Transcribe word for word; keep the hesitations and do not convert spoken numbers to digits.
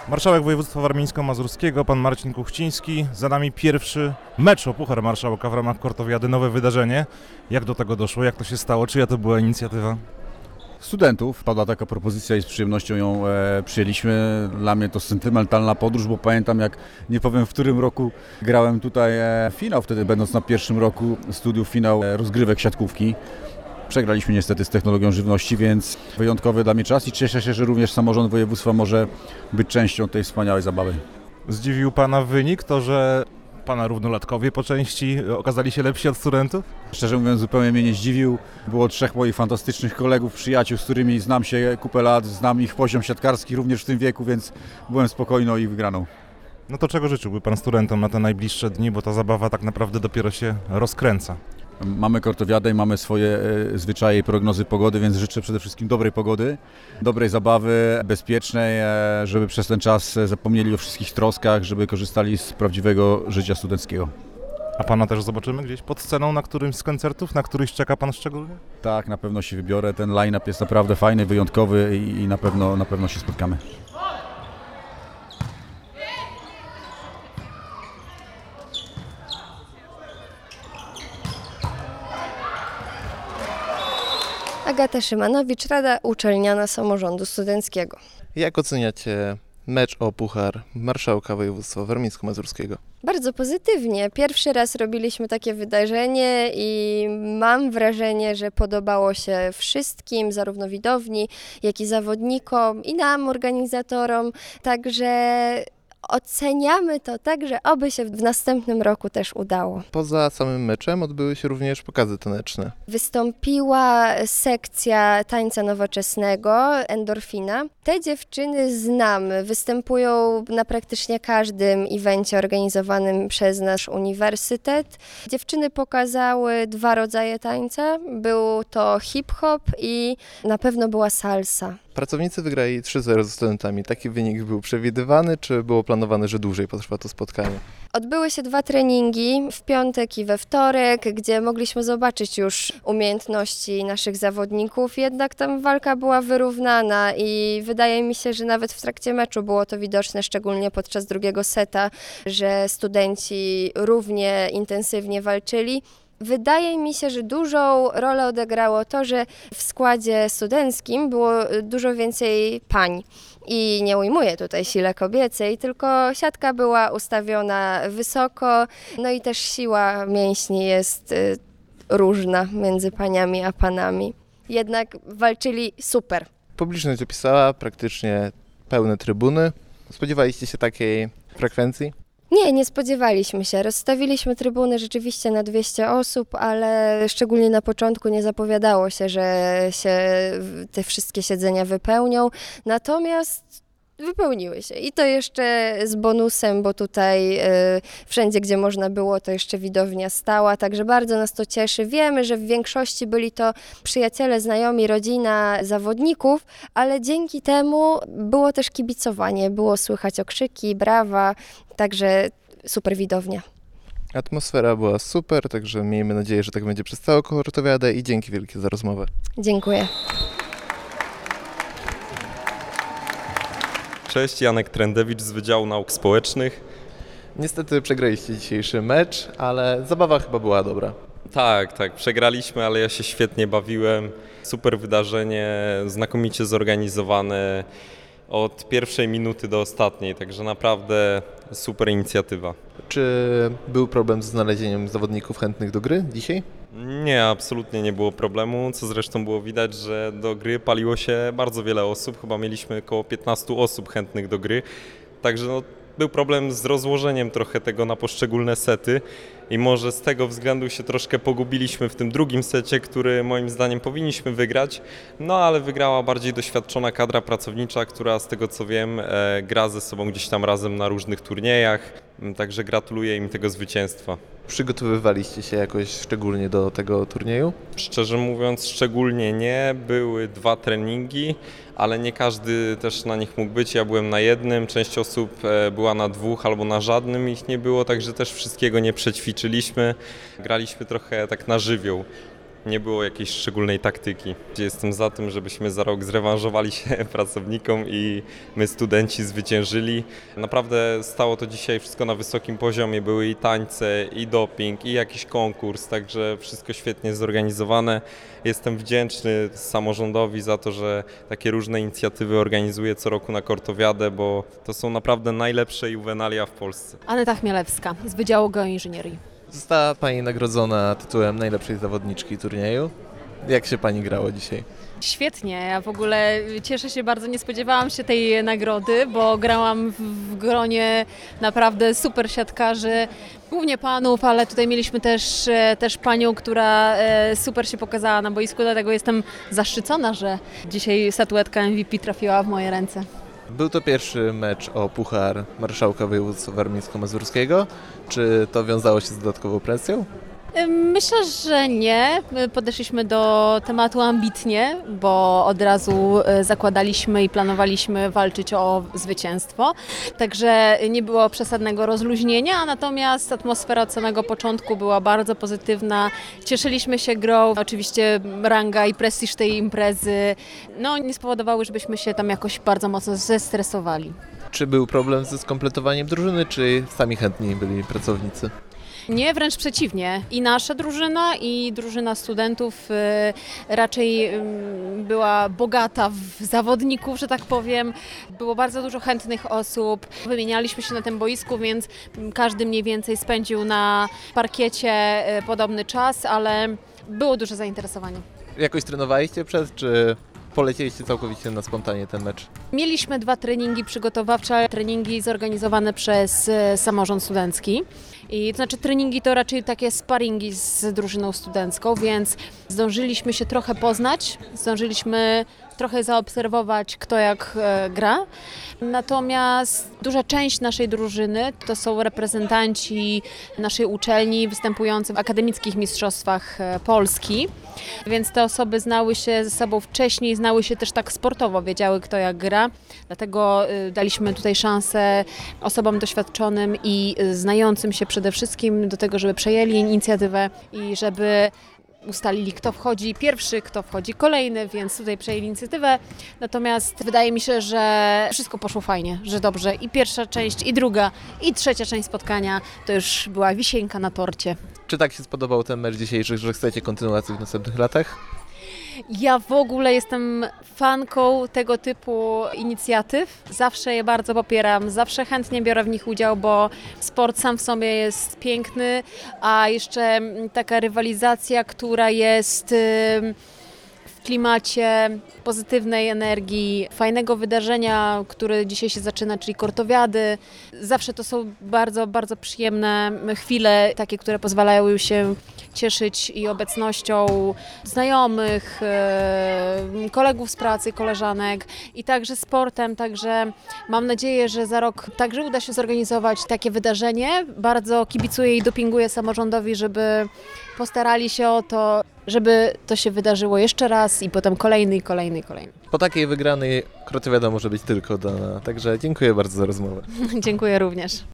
Marszałek województwa warmińsko-mazurskiego, pan Marcin Kuchciński. Za nami pierwszy mecz o Puchar Marszałka w ramach Kortowiady, nowe wydarzenie. Jak do tego doszło? Jak to się stało? Czyja to była inicjatywa? Studentów. Padła taka propozycja i z przyjemnością ją e, przyjęliśmy. Dla mnie to sentymentalna podróż, bo pamiętam, jak nie powiem w którym roku grałem tutaj e, finał, wtedy będąc na pierwszym roku studiów, finał e, rozgrywek siatkówki. Przegraliśmy niestety z technologią żywności, więc wyjątkowy dla mnie czas i cieszę się, że również samorząd województwa może być częścią tej wspaniałej zabawy. Zdziwił pana wynik, to że pana równolatkowie po części okazali się lepsi od studentów? Szczerze mówiąc, zupełnie mnie nie zdziwił. Było trzech moich fantastycznych kolegów, przyjaciół, z którymi znam się kupę lat, znam ich poziom siatkarski również w tym wieku, więc byłem spokojny o ich wygraną. No to czego życzyłby pan studentom na te najbliższe dni, bo ta zabawa tak naprawdę dopiero się rozkręca? Mamy Kortowiadę i mamy swoje e, zwyczaje i prognozy pogody, więc życzę przede wszystkim dobrej pogody, dobrej zabawy, bezpiecznej, e, żeby przez ten czas zapomnieli o wszystkich troskach, żeby korzystali z prawdziwego życia studenckiego. A pana też zobaczymy gdzieś pod sceną na którymś z koncertów, na któryś czeka pan szczególnie? Tak, na pewno się wybiorę. Ten line-up jest naprawdę fajny, wyjątkowy i, i na pewno, na pewno się spotkamy. Agata Szymanowicz, Rada Uczelniana Samorządu Studenckiego. Jak oceniacie mecz o Puchar Marszałka Województwa Warmińsko-Mazurskiego? Bardzo pozytywnie. Pierwszy raz robiliśmy takie wydarzenie i mam wrażenie, że podobało się wszystkim, zarówno widowni, jak i zawodnikom i nam, organizatorom. Także oceniamy to tak, że oby się w następnym roku też udało. Poza samym meczem odbyły się również pokazy taneczne. Wystąpiła sekcja tańca nowoczesnego, Endorfina. Te dziewczyny znamy, występują na praktycznie każdym evencie organizowanym przez nasz uniwersytet. Dziewczyny pokazały dwa rodzaje tańca. Był to hip-hop i na pewno była salsa. Pracownicy wygrali trzy zero ze studentami. Taki wynik był przewidywany, czy było planowane, że dłużej potrwa to spotkanie? Odbyły się dwa treningi, w piątek i we wtorek, gdzie mogliśmy zobaczyć już umiejętności naszych zawodników, jednak tam walka była wyrównana i wydaje mi się, że nawet w trakcie meczu było to widoczne, szczególnie podczas drugiego seta, że studenci równie intensywnie walczyli. Wydaje mi się, że dużą rolę odegrało to, że w składzie studenckim było dużo więcej pań. I nie ujmuję tutaj sile kobiecej, tylko siatka była ustawiona wysoko, no i też siła mięśni jest y, różna między paniami a panami. Jednak walczyli super. Publiczność opisała praktycznie pełne trybuny. Spodziewaliście się takiej frekwencji? Nie, nie spodziewaliśmy się. Rozstawiliśmy trybuny rzeczywiście na dwieście osób, ale szczególnie na początku nie zapowiadało się, że się te wszystkie siedzenia wypełnią. Natomiast wypełniły się i to jeszcze z bonusem, bo tutaj y, wszędzie, gdzie można było, to jeszcze widownia stała, także bardzo nas to cieszy. Wiemy, że w większości byli to przyjaciele, znajomi, rodzina zawodników, ale dzięki temu było też kibicowanie, było słychać okrzyki, brawa, także super widownia. Atmosfera była super, także miejmy nadzieję, że tak będzie przez całą Kortowiadę i dzięki wielkie za rozmowę. Dziękuję. Cześć, Janek Trendewicz z Wydziału Nauk Społecznych. Niestety przegraliście dzisiejszy mecz, ale zabawa chyba była dobra. Tak, tak, przegraliśmy, ale ja się świetnie bawiłem. Super wydarzenie, znakomicie zorganizowane od pierwszej minuty do ostatniej, także naprawdę super inicjatywa. Czy był problem z znalezieniem zawodników chętnych do gry dzisiaj? Nie, absolutnie nie było problemu, co zresztą było widać, że do gry paliło się bardzo wiele osób, chyba mieliśmy około piętnaście osób chętnych do gry, także no, był problem z rozłożeniem trochę tego na poszczególne sety i może z tego względu się troszkę pogubiliśmy w tym drugim secie, który moim zdaniem powinniśmy wygrać, no ale wygrała bardziej doświadczona kadra pracownicza, która z tego co wiem e, gra ze sobą gdzieś tam razem na różnych turniejach, także gratuluję im tego zwycięstwa. Przygotowywaliście się jakoś szczególnie do tego turnieju? Szczerze mówiąc, szczególnie nie. Były dwa treningi, ale nie każdy też na nich mógł być. Ja byłem na jednym, część osób była na dwóch albo na żadnym ich nie było, także też wszystkiego nie przećwiczyliśmy. Graliśmy trochę tak na żywioł. Nie było jakiejś szczególnej taktyki. Jestem za tym, żebyśmy za rok zrewanżowali się pracownikom i my studenci zwyciężyli. Naprawdę stało to dzisiaj wszystko na wysokim poziomie. Były i tańce, i doping, i jakiś konkurs, także wszystko świetnie zorganizowane. Jestem wdzięczny samorządowi za to, że takie różne inicjatywy organizuje co roku na Kortowiadę, bo to są naprawdę najlepsze juwenalia w Polsce. Aneta Chmielewska z Wydziału Geoinżynierii. Została Pani nagrodzona tytułem najlepszej zawodniczki turnieju. Jak się Pani grało dzisiaj? Świetnie, ja w ogóle cieszę się bardzo, nie spodziewałam się tej nagrody, bo grałam w, w gronie naprawdę super siatkarzy, głównie panów, ale tutaj mieliśmy też, e, też panią, która e, super się pokazała na boisku, dlatego jestem zaszczycona, że dzisiaj statuetka M V P trafiła w moje ręce. Był to pierwszy mecz o Puchar Marszałka Województwa Warmińsko-Mazurskiego. Czy to wiązało się z dodatkową presją? Myślę, że nie. My podeszliśmy do tematu ambitnie, bo od razu zakładaliśmy i planowaliśmy walczyć o zwycięstwo. Także nie było przesadnego rozluźnienia, natomiast atmosfera od samego początku była bardzo pozytywna. Cieszyliśmy się grą. Oczywiście ranga i prestiż tej imprezy no, nie spowodowały, żebyśmy się tam jakoś bardzo mocno zestresowali. Czy był problem ze skompletowaniem drużyny, czy sami chętni byli pracownicy? Nie, wręcz przeciwnie. I nasza drużyna, i drużyna studentów y, raczej y, była bogata w zawodników, że tak powiem. Było bardzo dużo chętnych osób. Wymienialiśmy się na tym boisku, więc każdy mniej więcej spędził na parkiecie y, podobny czas, ale było duże zainteresowanie. Jakoś trenowaliście przed, czy polecieliście całkowicie na spontanie ten mecz? Mieliśmy dwa treningi przygotowawcze, treningi zorganizowane przez e, samorząd studencki. I to znaczy treningi to raczej takie sparingi z drużyną studencką, więc zdążyliśmy się trochę poznać, zdążyliśmy trochę zaobserwować, kto jak e, gra. Natomiast duża część naszej drużyny to są reprezentanci naszej uczelni występujący w akademickich mistrzostwach e, Polski. Więc te osoby znały się ze sobą wcześniej, znały się też tak sportowo, wiedziały kto jak gra. Dlatego y, daliśmy tutaj szansę osobom doświadczonym i y, znającym się przede wszystkim do tego, żeby przejęli inicjatywę i żeby ustalili, kto wchodzi pierwszy, kto wchodzi kolejny, więc tutaj przejęli inicjatywę. Natomiast wydaje mi się, że wszystko poszło fajnie, że dobrze. I pierwsza część, i druga, i trzecia część spotkania to już była wisienka na torcie. Czy tak się spodobał ten mecz dzisiejszy, że chcecie kontynuacji w następnych latach? Ja w ogóle jestem fanką tego typu inicjatyw. Zawsze je bardzo popieram, zawsze chętnie biorę w nich udział, bo sport sam w sobie jest piękny, a jeszcze taka rywalizacja, która jest w klimacie pozytywnej energii, fajnego wydarzenia, które dzisiaj się zaczyna, czyli Kortowiady. Zawsze to są bardzo, bardzo przyjemne chwile, takie, które pozwalają się cieszyć i obecnością znajomych, kolegów z pracy, koleżanek i także sportem, także mam nadzieję, że za rok także uda się zorganizować takie wydarzenie. Bardzo kibicuję i dopinguję samorządowi, żeby postarali się o to, żeby to się wydarzyło jeszcze raz i potem kolejny, i kolejny, i kolejny. Po takiej wygranej Kortowiada może być tylko dana, także dziękuję bardzo za rozmowę. Dziękuję również.